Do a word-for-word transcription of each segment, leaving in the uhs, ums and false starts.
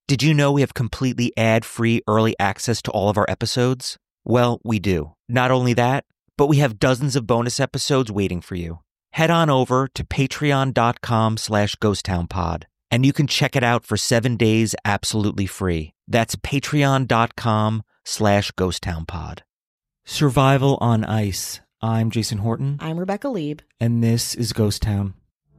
Did you know we have completely ad-free early access to all of our episodes? Well, we do. Not only that, but we have dozens of bonus episodes waiting for you. Head on over to patreon.com slash ghosttownpod, and you can check it out for seven days absolutely free. That's patreon.com slash ghosttownpod. Survival on Ice. I'm Jason Horton. I'm Rebecca Lieb. And this is Ghost Town.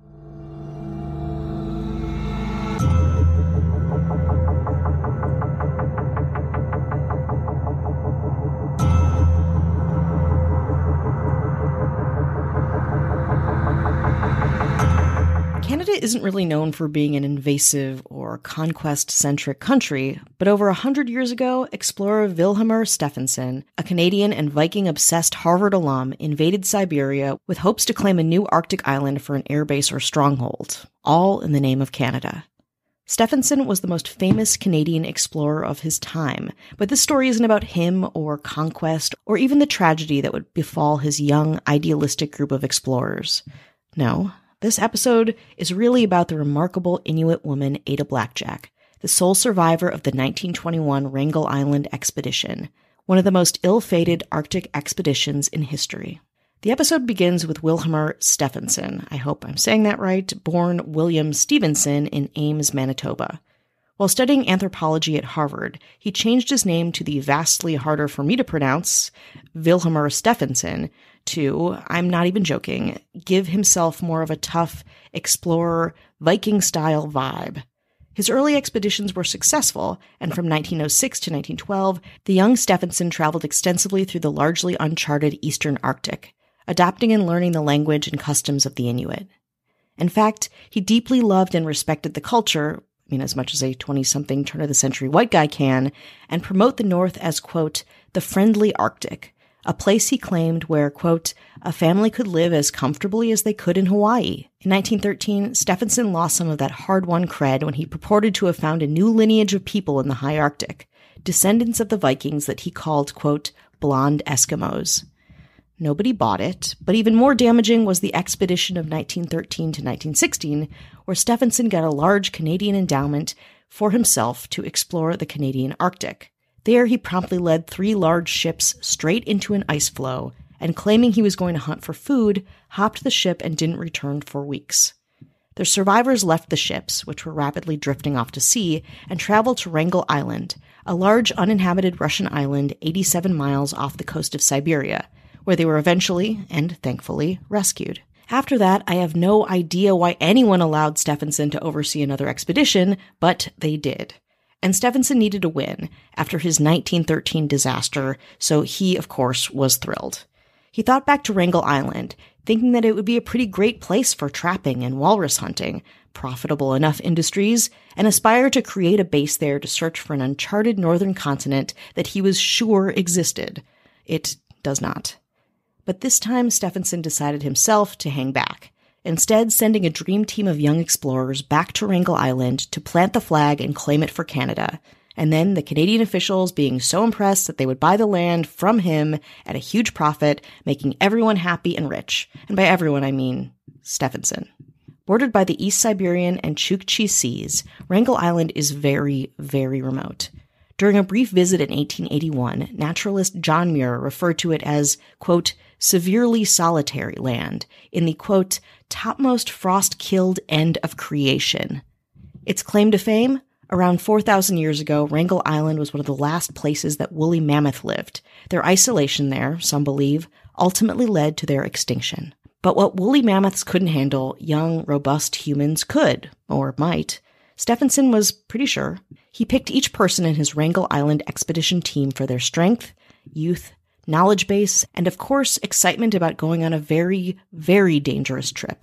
Canada isn't really known for being an invasive or conquest-centric country, but over a hundred years ago, explorer Vilhjalmur Stefansson, a Canadian and Viking-obsessed Harvard alum, invaded Siberia with hopes to claim a new Arctic island for an airbase or stronghold, all in the name of Canada. Stefansson was the most famous Canadian explorer of his time, but this story isn't about him or conquest or even the tragedy that would befall his young, idealistic group of explorers. No. This episode is really about the remarkable Inuit woman Ada Blackjack, the sole survivor of the nineteen twenty-one Wrangel Island expedition, one of the most ill-fated Arctic expeditions in history. The episode begins with Vilhjalmur Stefansson, I hope I'm saying that right, born William Stevenson in Ames, Manitoba. While studying anthropology at Harvard, he changed his name to the vastly harder for me to pronounce Vilhjalmur Stefansson to, I'm not even joking, give himself more of a tough, explorer, Viking-style vibe. His early expeditions were successful, and from nineteen oh six to nineteen twelve, the young Stefansson traveled extensively through the largely uncharted Eastern Arctic, adapting and learning the language and customs of the Inuit. In fact, he deeply loved and respected the culture, I mean, as much as a twenty-something turn-of-the-century white guy can, and promote the North as, quote, the friendly Arctic, a place he claimed where, quote, a family could live as comfortably as they could in Hawaii. In nineteen thirteen, Stefansson lost some of that hard-won cred when he purported to have found a new lineage of people in the high Arctic, descendants of the Vikings that he called, quote, blonde Eskimos. Nobody bought it, but even more damaging was the expedition of nineteen thirteen to nineteen sixteen, where Stefansson got a large Canadian endowment for himself to explore the Canadian Arctic. There, he promptly led three large ships straight into an ice floe, and claiming he was going to hunt for food, hopped the ship and didn't return for weeks. The survivors left the ships, which were rapidly drifting off to sea, and traveled to Wrangel Island, a large uninhabited Russian island eighty-seven miles off the coast of Siberia, where they were eventually, and thankfully, rescued. After that, I have no idea why anyone allowed Stefansson to oversee another expedition, but they did. And Stefansson needed a win after his nineteen thirteen disaster, so he, of course, was thrilled. He thought back to Wrangel Island, thinking that it would be a pretty great place for trapping and walrus hunting, profitable enough industries, and aspired to create a base there to search for an uncharted northern continent that he was sure existed. It does not. But this time, Stefansson decided himself to hang back, instead sending a dream team of young explorers back to Wrangel Island to plant the flag and claim it for Canada, and then the Canadian officials being so impressed that they would buy the land from him at a huge profit, making everyone happy and rich. And by everyone, I mean Stefansson. Bordered by the East Siberian and Chukchi Seas, Wrangel Island is very, very remote. During a brief visit in eighteen eighty-one, naturalist John Muir referred to it as, quote, severely solitary land, in the, quote, topmost frost-killed end of creation. Its claim to fame? Around four thousand years ago, Wrangel Island was one of the last places that woolly mammoth lived. Their isolation there, some believe, ultimately led to their extinction. But what woolly mammoths couldn't handle, young, robust humans could, or might. Stefansson was pretty sure. He picked each person in his Wrangel Island expedition team for their strength, youth, knowledge base, and of course, excitement about going on a very, very dangerous trip.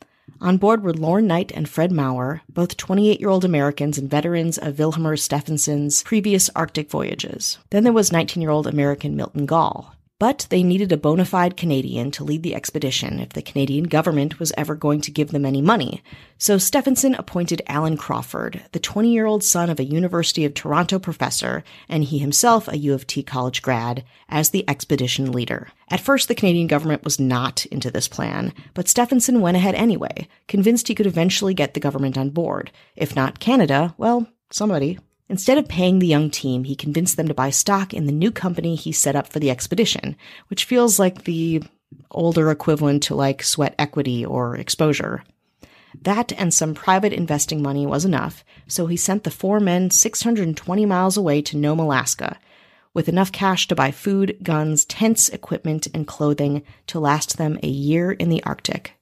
On board were Lorne Knight and Fred Maurer, both twenty-eight-year-old Americans and veterans of Vilhjalmur Stefansson's previous Arctic voyages. Then there was nineteen-year-old American Milton Gall. But they needed a bona fide Canadian to lead the expedition if the Canadian government was ever going to give them any money. So Stefansson appointed Alan Crawford, the twenty-year-old son of a University of Toronto professor, and he himself a U of T college grad, as the expedition leader. At first, the Canadian government was not into this plan, but Stefansson went ahead anyway, convinced he could eventually get the government on board. If not Canada, well, somebody. Instead of paying the young team, he convinced them to buy stock in the new company he set up for the expedition, which feels like the older equivalent to like sweat equity or exposure. That and some private investing money was enough, so he sent the four men six hundred twenty miles away to Nome, Alaska, with enough cash to buy food, guns, tents, equipment, and clothing to last them a year in the Arctic.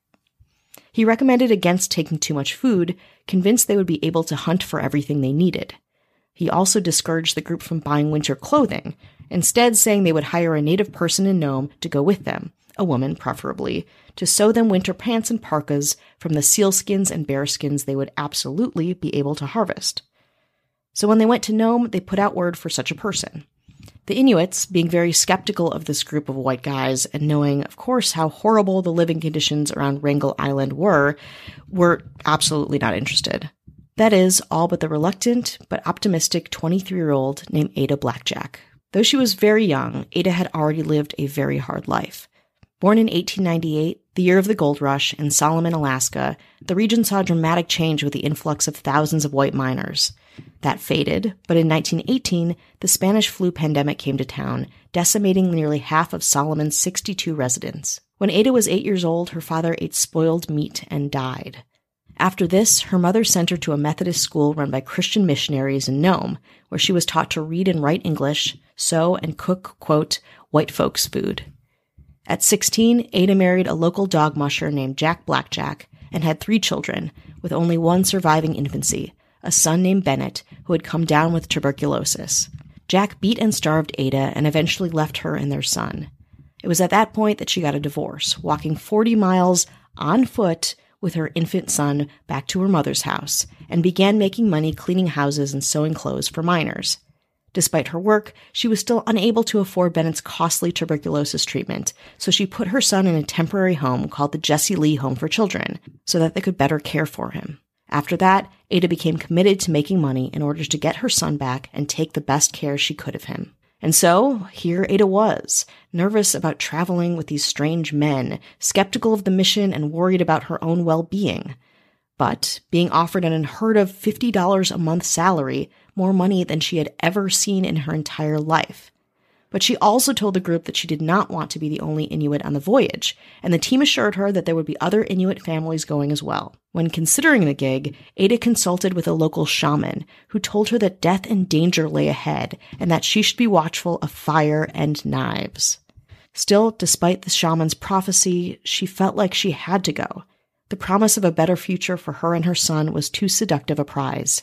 He recommended against taking too much food, convinced they would be able to hunt for everything they needed. He also discouraged the group from buying winter clothing, instead saying they would hire a native person in Nome to go with them, a woman preferably, to sew them winter pants and parkas from the sealskins and bearskins they would absolutely be able to harvest. So when they went to Nome, they put out word for such a person. The Inuits, being very skeptical of this group of white guys and knowing, of course, how horrible the living conditions around Wrangel Island were, were absolutely not interested. That is, all but the reluctant but optimistic twenty-three-year-old named Ada Blackjack. Though she was very young, Ada had already lived a very hard life. Born in eighteen ninety-eight, the year of the gold rush, in Solomon, Alaska, the region saw a dramatic change with the influx of thousands of white miners. That faded, but in nineteen eighteen, the Spanish flu pandemic came to town, decimating nearly half of Solomon's sixty-two residents. When Ada was eight years old, her father ate spoiled meat and died. After this, her mother sent her to a Methodist school run by Christian missionaries in Nome, where she was taught to read and write English, sew, and cook, quote, white folks' food. At sixteen, Ada married a local dog musher named Jack Blackjack and had three children, with only one surviving infancy, a son named Bennett, who had come down with tuberculosis. Jack beat and starved Ada and eventually left her and their son. It was at that point that she got a divorce, walking forty miles on foot with her infant son back to her mother's house, and began making money cleaning houses and sewing clothes for miners. Despite her work, she was still unable to afford Bennett's costly tuberculosis treatment, so she put her son in a temporary home called the Jesse Lee Home for Children, so that they could better care for him. After that, Ada became committed to making money in order to get her son back and take the best care she could of him. And so, here Ada was, nervous about traveling with these strange men, skeptical of the mission and worried about her own well-being. But, being offered an unheard-of fifty dollars a month salary, more money than she had ever seen in her entire life. But she also told the group that she did not want to be the only Inuit on the voyage, and the team assured her that there would be other Inuit families going as well. When considering the gig, Ada consulted with a local shaman, who told her that death and danger lay ahead, and that she should be watchful of fire and knives. Still, despite the shaman's prophecy, she felt like she had to go. The promise of a better future for her and her son was too seductive a prize.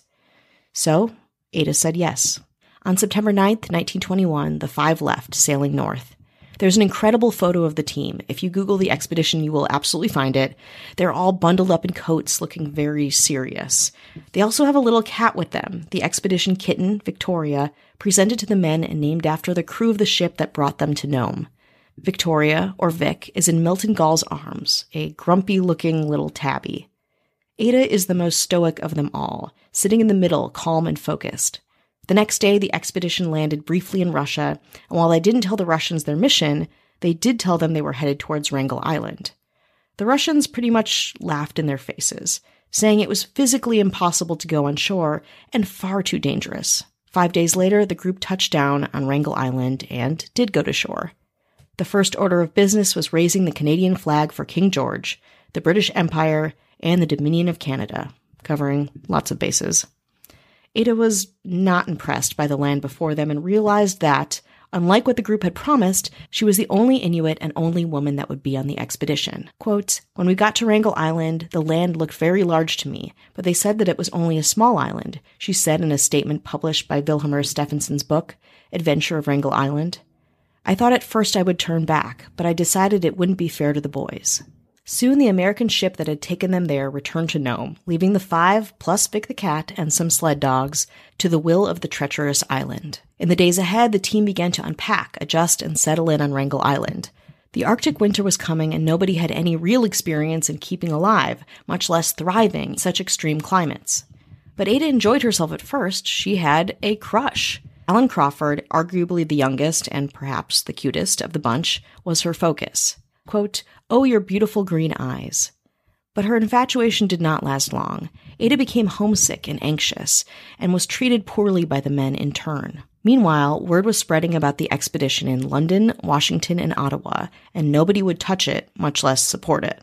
So, Ada said yes. On September ninth, nineteen twenty-one, the five left, sailing north. There's an incredible photo of the team. If you Google the expedition, you will absolutely find it. They're all bundled up in coats, looking very serious. They also have a little cat with them, the expedition kitten, Victoria, presented to the men and named after the crew of the ship that brought them to Nome. Victoria, or Vic, is in Milton Gall's arms, a grumpy-looking little tabby. Ada is the most stoic of them all, sitting in the middle, calm and focused. The next day, the expedition landed briefly in Russia, and while they didn't tell the Russians their mission, they did tell them they were headed towards Wrangel Island. The Russians pretty much laughed in their faces, saying it was physically impossible to go on shore and far too dangerous. Five days later, the group touched down on Wrangel Island and did go to shore. The first order of business was raising the Canadian flag for King George, the British Empire, and the Dominion of Canada, covering lots of bases. Ada was not impressed by the land before them and realized that, unlike what the group had promised, she was the only Inuit and only woman that would be on the expedition. Quote, "When we got to Wrangel Island, the land looked very large to me, but they said that it was only a small island," she said in a statement published by Vilhjalmur Steffenson's book, Adventure of Wrangel Island. "I thought at first I would turn back, but I decided it wouldn't be fair to the boys." Soon the American ship that had taken them there returned to Nome, leaving the five, plus Vic the cat and some sled dogs, to the will of the treacherous island. In the days ahead, the team began to unpack, adjust, and settle in on Wrangel Island. The Arctic winter was coming, and nobody had any real experience in keeping alive, much less thriving in such extreme climates. But Ada enjoyed herself at first. She had a crush. Alan Crawford, arguably the youngest and perhaps the cutest of the bunch, was her focus. Quote, "Oh, your beautiful green eyes." But her infatuation did not last long. Ada became homesick and anxious, and was treated poorly by the men in turn. Meanwhile, word was spreading about the expedition in London, Washington, and Ottawa, and nobody would touch it, much less support it.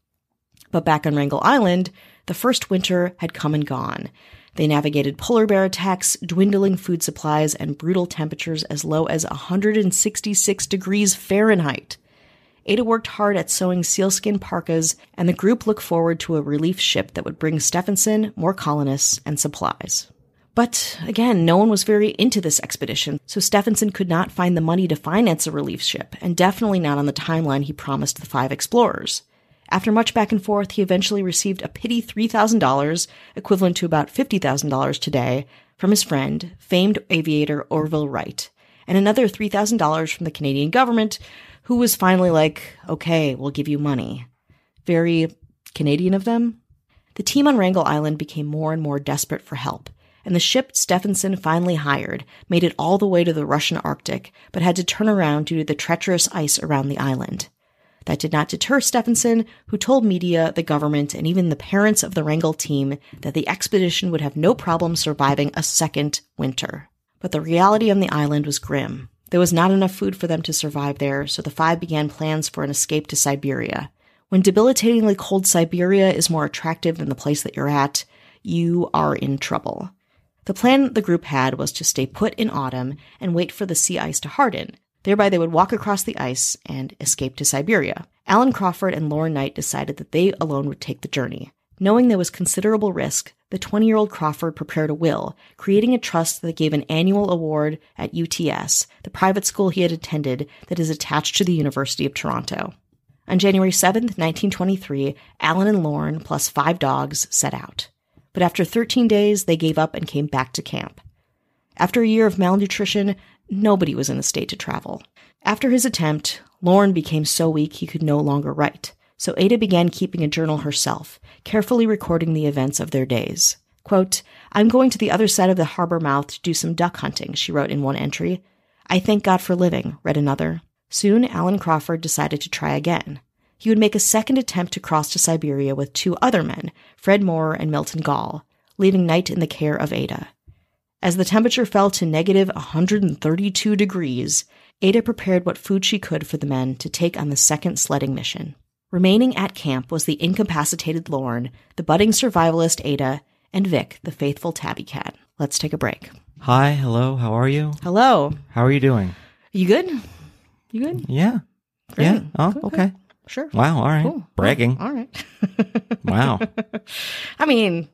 But back on Wrangel Island, the first winter had come and gone. They navigated polar bear attacks, dwindling food supplies, and brutal temperatures as low as one hundred sixty-six degrees Fahrenheit. Ada worked hard at sewing sealskin parkas, and the group looked forward to a relief ship that would bring Stephenson more colonists and supplies. But, again, no one was very into this expedition, so Stephenson could not find the money to finance a relief ship, and definitely not on the timeline he promised the five explorers. After much back and forth, he eventually received a pity three thousand dollars, equivalent to about fifty thousand dollars today, from his friend, famed aviator Orville Wright, and another three thousand dollars from the Canadian government, who was finally like, okay, we'll give you money. Very Canadian of them. The team on Wrangel Island became more and more desperate for help, and the ship Stephenson finally hired made it all the way to the Russian Arctic, but had to turn around due to the treacherous ice around the island. That did not deter Stephenson, who told media, the government, and even the parents of the Wrangel team that the expedition would have no problem surviving a second winter. But the reality on the island was grim. There was not enough food for them to survive there, so the five began plans for an escape to Siberia. When debilitatingly cold Siberia is more attractive than the place that you're at, you are in trouble. The plan the group had was to stay put in autumn and wait for the sea ice to harden. Thereby, they would walk across the ice and escape to Siberia. Alan Crawford and Lauren Knight decided that they alone would take the journey. Knowing there was considerable risk, the twenty-year-old Crawford prepared a will, creating a trust that gave an annual award at U T S, the private school he had attended that is attached to the University of Toronto. On January seventh, nineteen twenty-three, Alan and Lauren, plus five dogs, set out. But after thirteen days, they gave up and came back to camp. After a year of malnutrition, nobody was in a state to travel. After his attempt, Lauren became so weak he could no longer write, so Ada began keeping a journal herself, carefully recording the events of their days. Quote, "I'm going to the other side of the harbor mouth to do some duck hunting," she wrote in one entry. "I thank God for living," read another. Soon, Alan Crawford decided to try again. He would make a second attempt to cross to Siberia with two other men, Fred Moore and Milton Gall, leaving Knight in the care of Ada. As the temperature fell to negative one hundred thirty-two degrees, Ada prepared what food she could for the men to take on the second sledding mission. Remaining at camp was the incapacitated Lauren, the budding survivalist Ada, and Vic, the faithful tabby cat. Let's take a break. Hi, hello, how are you? Hello. How are you doing? You good? You good? Yeah. Great. Yeah. Oh, Okay. okay. Sure. Wow, all right. Cool. Bragging. Oh, all right. Wow. I mean,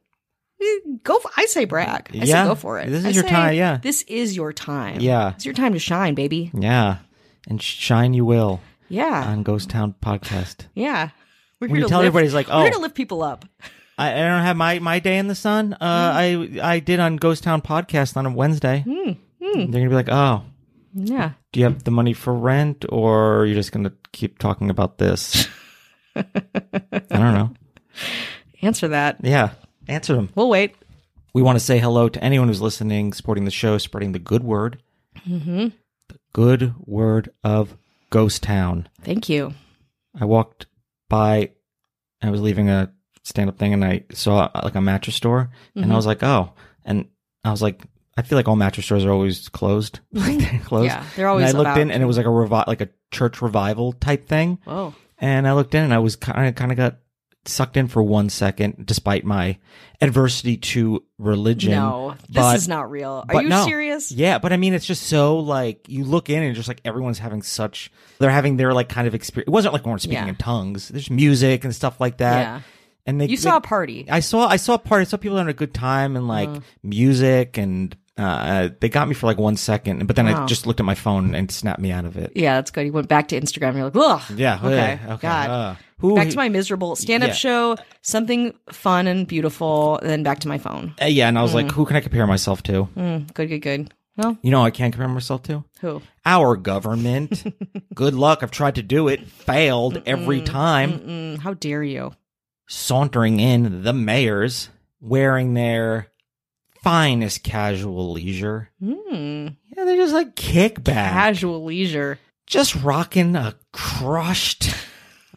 go. For, I say brag. I Yeah. say go for it. This is I your say, time, yeah. This is your time. Yeah. It's your time to shine, baby. Yeah. And shine you will Yeah. on Ghost Town Podcast. Yeah. We're When here you to tell lift, everybody, it's like, we're oh, here to lift people up. I, I don't have my, my day in the sun. Uh, I I did on Ghost Town Podcast on a Wednesday. Mm, They're going to be like, oh, yeah. do you have the money for rent, or are you just going to keep talking about this? I don't know. Answer that. Yeah. Answer them. We'll wait. We want to say hello to anyone who's listening, supporting the show, spreading the good word. Mm-hmm. The good word of Ghost Town. Thank you. I walked by, I was leaving a stand-up thing, and I saw like a mattress store, and Mhm. I was like, oh. And I was like, I feel like all mattress stores are always closed. Like they're closed. Yeah, they're always And I looked about- in, and it was like a revi- like a church revival type thing. Whoa. And I looked in, and I was kind of kind of got sucked in for one second, despite my adversity to religion. No, this but- is not real. Are but you no. serious? Yeah, but I mean, it's just so like you look in and just like everyone's having such, they're having their like kind of experience. It wasn't like we weren't speaking Yeah. in tongues. There's music and stuff like that. Yeah. And they, You they- saw a party. I saw, I saw a party. I saw people having a good time and like Uh. music, and uh, they got me for like one second. But then I Wow. just looked at my phone and snapped me out of it. Yeah, that's good. You went back to Instagram. And you're like, ugh. Yeah. Okay. uh, okay. God. uh, who, Back to my miserable stand-up Yeah. show, something fun and beautiful, then back to my phone. uh, yeah, and I was like, who can I compare myself to? Mm, good, good, good. Well, You know, who I can't compare myself to who? our government. Good luck. I've tried to do it, failed every time. Mm, how dare you? Sauntering in, the mayors wearing their finest casual leisure. Mm, Yeah, they're just like kickback. casual leisure. Just rocking a crushed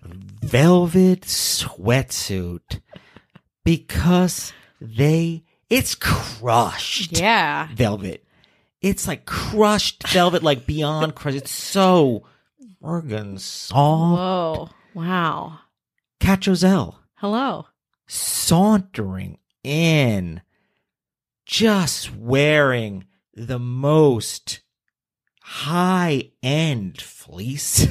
velvet sweatsuit because they, it's crushed Yeah. velvet. It's like crushed velvet, like beyond crushed. It's so friggin' soft. Whoa. Wow. Cat Joselle Hello. sauntering in, just wearing the most high-end fleece.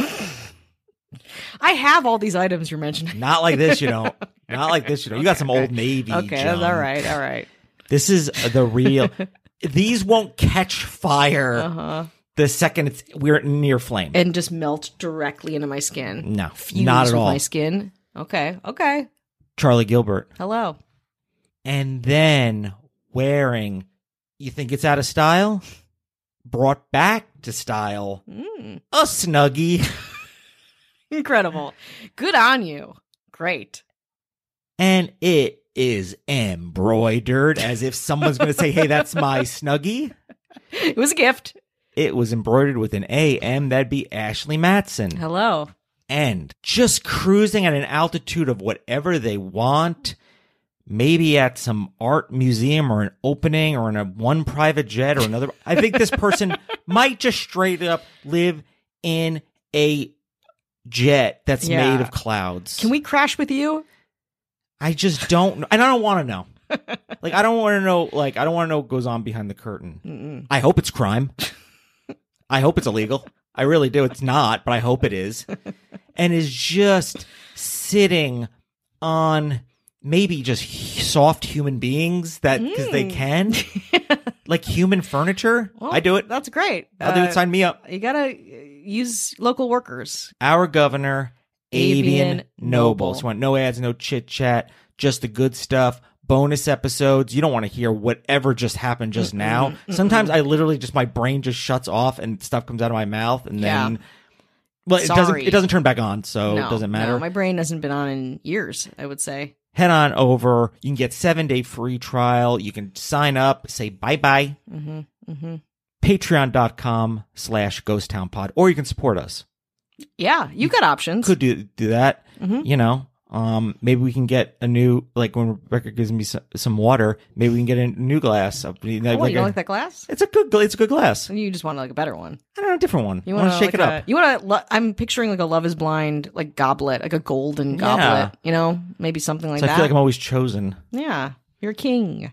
I have all these items you're mentioning. Not like this, you know. Not like this, you know. You got some Okay. Old Navy. Okay, junk. all right, all right. This is the real. These won't catch fire Uh-huh. the second it's we're near flame. And just melt directly into my skin. No, Fuse not at with all. my skin. Okay, okay. Charlie Gilbert. Hello. And then wearing, you think it's out of style? Brought back to style. Mm. A Snuggie. Incredible. Good on you. Great. And it is embroidered as if someone's going to say, hey, that's my Snuggie. It was a gift. It was embroidered with an A M. That'd be Ashley Matson. Hello. And just cruising at an altitude of whatever they want, maybe at some art museum or an opening or in a one private jet or another. I think this person might just straight up live in a jet that's Yeah. made of clouds. Can we crash with you? I just don't know. And I don't want to know. Like, I don't want to know, like, I don't want to know what goes on behind the curtain. Mm-mm. I hope it's crime. I hope it's illegal. I really do. It's not, but I hope it is. And is just sitting on maybe just soft human beings that because they Mm. can, like human furniture. Well, I do it. That's great. I'll do Uh, it. Sign me up. You gotta uh, use local workers. Our governor, Avian, Avian Noble. Noble. So want no ads, no chit chat, just the good stuff. Bonus episodes. You don't want to hear whatever just happened just Mm-mm, now. mm-mm. Sometimes I literally just my brain just shuts off and stuff comes out of my mouth, and Yeah. then well, it doesn't Sorry. it doesn't turn back on, so no, it doesn't matter. No, my brain hasn't been on in years, I would say. Head on over. You can get seven day free trial. You can sign up, say bye bye. Mm-hmm. Mm-hmm. Patreon.com slash Ghost Town Pod, or you can support us. Yeah, you got options. Could do do that. Mhm. You know, um, maybe we can get a new, like when Rebecca gives me some, some water, maybe we can get a new glass. Up, you know, Oh, like you don't a- like that glass? It's a good, gla- it's a good glass. You just want like a better one. I don't know, a different one. You I want want to shake like it up. A, you want to? Lo- I'm picturing like a Love Is Blind like goblet, like a golden Yeah. goblet. You know, maybe something like So that. I feel like I'm always chosen. Yeah, you're a king.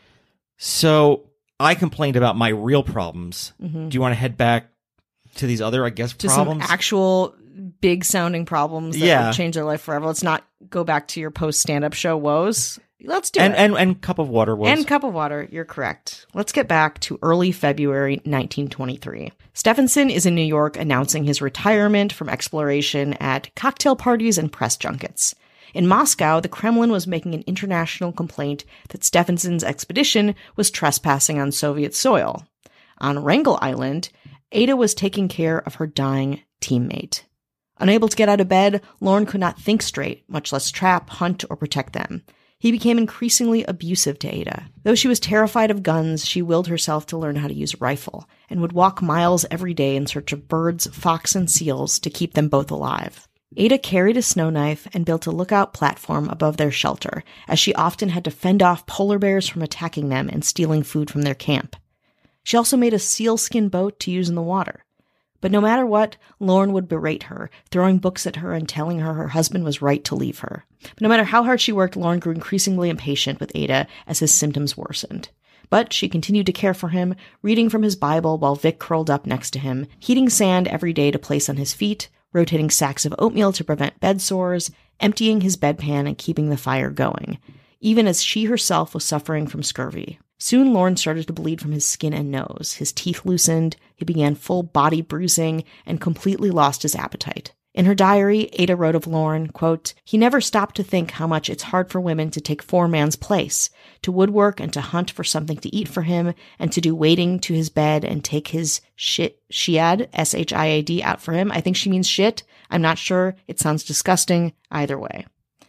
So I complained about my real problems. Mhm. Do you want to head back to these other, I guess, To problems? some actual big sounding problems that Yeah. will change their life forever. Let's not go back to your post stand up show woes. Let's do and, it. and and cup of water was And cup of water, you're correct. Let's get back to early February nineteen twenty-three. Stephenson is in New York announcing his retirement from exploration at cocktail parties and press junkets. In Moscow, the Kremlin was making an international complaint that Stephenson's expedition was trespassing on Soviet soil. On Wrangel Island, Ada was taking care of her dying teammate. Unable to get out of bed, Lorne could not think straight, much less trap, hunt, or protect them. He became increasingly abusive to Ada. Though she was terrified of guns, she willed herself to learn how to use a rifle, and would walk miles every day in search of birds, fox, and seals to keep them both alive. Ada carried a snow knife and built a lookout platform above their shelter, as she often had to fend off polar bears from attacking them and stealing food from their camp. She also made a sealskin boat to use in the water. But no matter what, Lorne would berate her, throwing books at her and telling her her husband was right to leave her. But no matter how hard she worked, Lorne grew increasingly impatient with Ada as his symptoms worsened. But she continued to care for him, reading from his Bible while Vic curled up next to him, heating sand every day to place on his feet, rotating sacks of oatmeal to prevent bed sores, emptying his bedpan and keeping the fire going, even as she herself was suffering from scurvy. Soon Lorne started to bleed from his skin and nose. His teeth loosened, he began full body bruising, and completely lost his appetite. In her diary, Ada wrote of Lorne, quote, "He never stopped to think how much it's hard for women to take foreman's place, to woodwork and to hunt for something to eat for him, and to do waiting to his bed and take his shit, shiad, S H I A D, out for him." I think she means shit. I'm not sure. It sounds disgusting. Either way.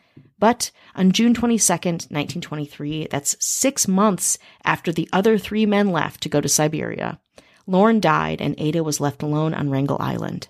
But on June twenty-second, nineteen twenty-three, that's six months after the other three men left to go to Siberia, Lorne died and Ada was left alone on Wrangel Island.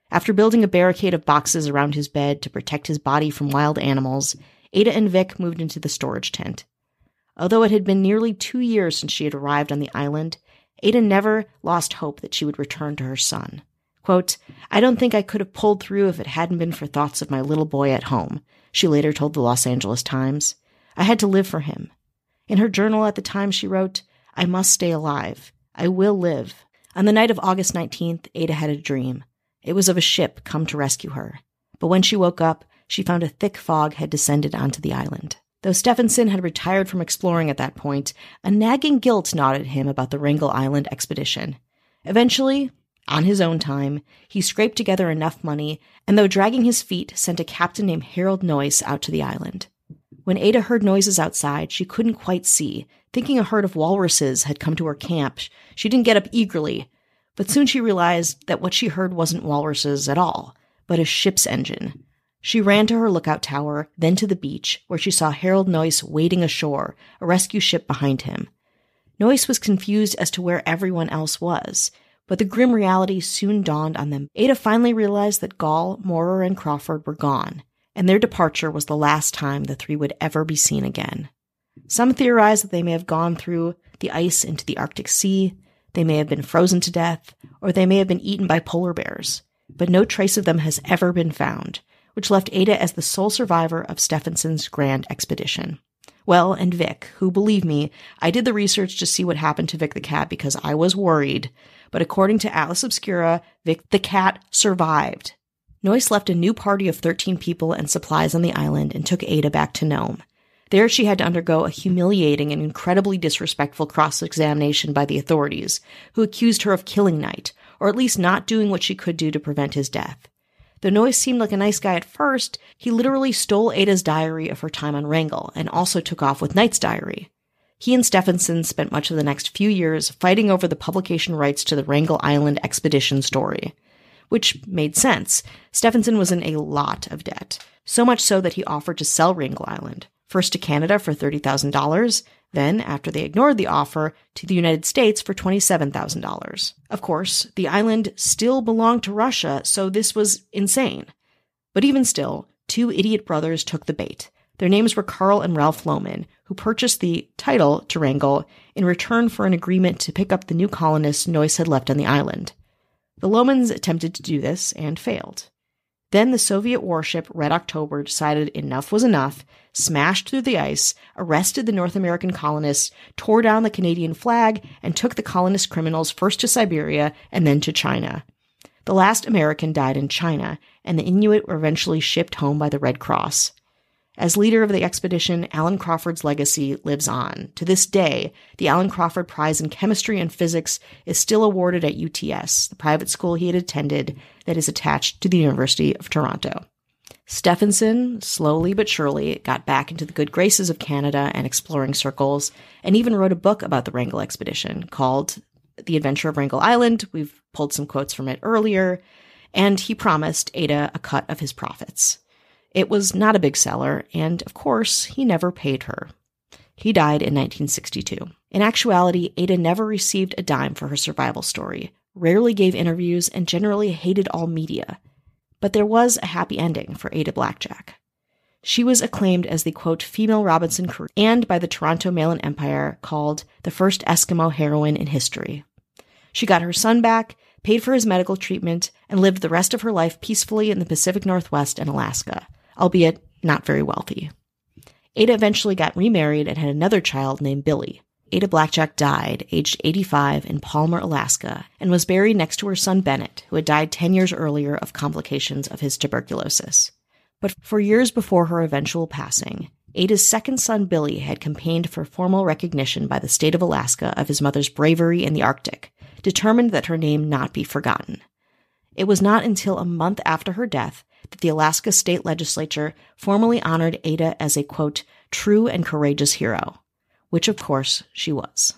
After building a barricade of boxes around his bed to protect his body from wild animals, Ada and Vic moved into the storage tent. Although it had been nearly two years since she had arrived on the island, Ada never lost hope that she would return to her son. Quote, "I don't think I could have pulled through if it hadn't been for thoughts of my little boy at home," she later told the Los Angeles Times. "I had to live for him." In her journal at the time, she wrote, "I must stay alive. I will live." On the night of August nineteenth, Ada had a dream. It was of a ship come to rescue her. But when she woke up, she found a thick fog had descended onto the island. Though Stephenson had retired from exploring at that point, a nagging guilt gnawed at him about the Wrangel Island expedition. Eventually, on his own time, he scraped together enough money, and though dragging his feet, sent a captain named Harold Noyce out to the island. When Ada heard noises outside, she couldn't quite see. Thinking a herd of walruses had come to her camp, she didn't get up eagerly, but soon she realized that what she heard wasn't walruses at all, but a ship's engine. She ran to her lookout tower, then to the beach, where she saw Harold Noyce wading ashore, a rescue ship behind him. Noyce was confused as to where everyone else was, but the grim reality soon dawned on them. Ada finally realized that Gall, Moorer, and Crawford were gone, and their departure was the last time the three would ever be seen again. Some theorize that they may have gone through the ice into the Arctic Sea, they may have been frozen to death, or they may have been eaten by polar bears, but no trace of them has ever been found, which left Ada as the sole survivor of Stephenson's grand expedition. Well, and Vic, who, believe me, I did the research to see what happened to Vic the cat because I was worried, but according to Atlas Obscura, Vic the cat survived. Noyce left a new party of thirteen people and supplies on the island and took Ada back to Nome. There she had to undergo a humiliating and incredibly disrespectful cross-examination by the authorities, who accused her of killing Knight, or at least not doing what she could do to prevent his death. Though Noyce seemed like a nice guy at first, he literally stole Ada's diary of her time on Wrangel and also took off with Knight's diary. He and Stephenson spent much of the next few years fighting over the publication rights to the Wrangel Island expedition story. Which made sense. Stephenson was in a lot of debt, so much so that he offered to sell Wrangel Island, first to Canada for thirty thousand dollars, then, after they ignored the offer, to the United States for twenty-seven thousand dollars. Of course, the island still belonged to Russia, so this was insane. But even still, two idiot brothers took the bait. Their names were Carl and Ralph Lohman, who purchased the title to Wrangel in return for an agreement to pick up the new colonists Noyce had left on the island. The Lohmans attempted to do this and failed. Then the Soviet warship Red October decided enough was enough, smashed through the ice, arrested the North American colonists, tore down the Canadian flag, and took the colonist criminals first to Siberia and then to China. The last American died in China, and the Inuit were eventually shipped home by the Red Cross. As leader of the expedition, Alan Crawford's legacy lives on. To this day, the Alan Crawford Prize in Chemistry and Physics is still awarded at U T S, the private school he had attended that is attached to the University of Toronto. Stephenson, slowly but surely, got back into the good graces of Canada and exploring circles, and even wrote a book about the Wrangel expedition called The Adventure of Wrangel Island. We've pulled some quotes from it earlier, and he promised Ada a cut of his profits. It was not a big seller, and of course, he never paid her. He died in nineteen sixty-two. In actuality, Ada never received a dime for her survival story, rarely gave interviews, and generally hated all media. But there was a happy ending for Ada Blackjack. She was acclaimed as the, quote, female Robinson Crusoe, and by the Toronto Mail and Empire called the first Eskimo heroine in history. She got her son back, paid for his medical treatment, and lived the rest of her life peacefully in the Pacific Northwest and Alaska, albeit not very wealthy. Ada eventually got remarried and had another child named Billy. Ada Blackjack died, aged eighty-five, in Palmer, Alaska, and was buried next to her son Bennett, who had died ten years earlier of complications of his tuberculosis. But for years before her eventual passing, Ada's second son Billy had campaigned for formal recognition by the state of Alaska of his mother's bravery in the Arctic, determined that her name not be forgotten. It was not until a month after her death that the Alaska state legislature formally honored Ada as a, quote, true and courageous hero, which of course she was.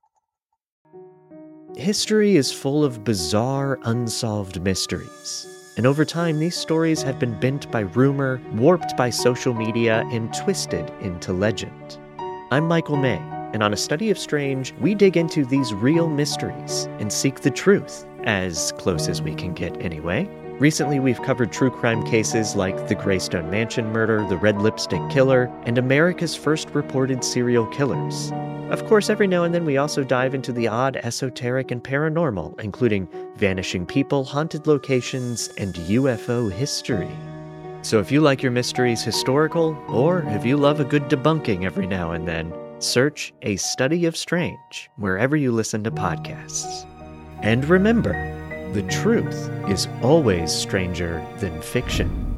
History is full of bizarre, unsolved mysteries. And over time, these stories have been bent by rumor, warped by social media, and twisted into legend. I'm Michael May, and on A Study of Strange, we dig into these real mysteries and seek the truth, as close as we can get anyway. Recently, we've covered true crime cases like the Greystone Mansion murder, the Red Lipstick Killer, and America's first reported serial killers. Of course, every now and then we also dive into the odd, esoteric, and paranormal, including vanishing people, haunted locations, and U F O history. So if you like your mysteries historical, or if you love a good debunking every now and then, search A Study of Strange wherever you listen to podcasts. And remember, the truth is always stranger than fiction.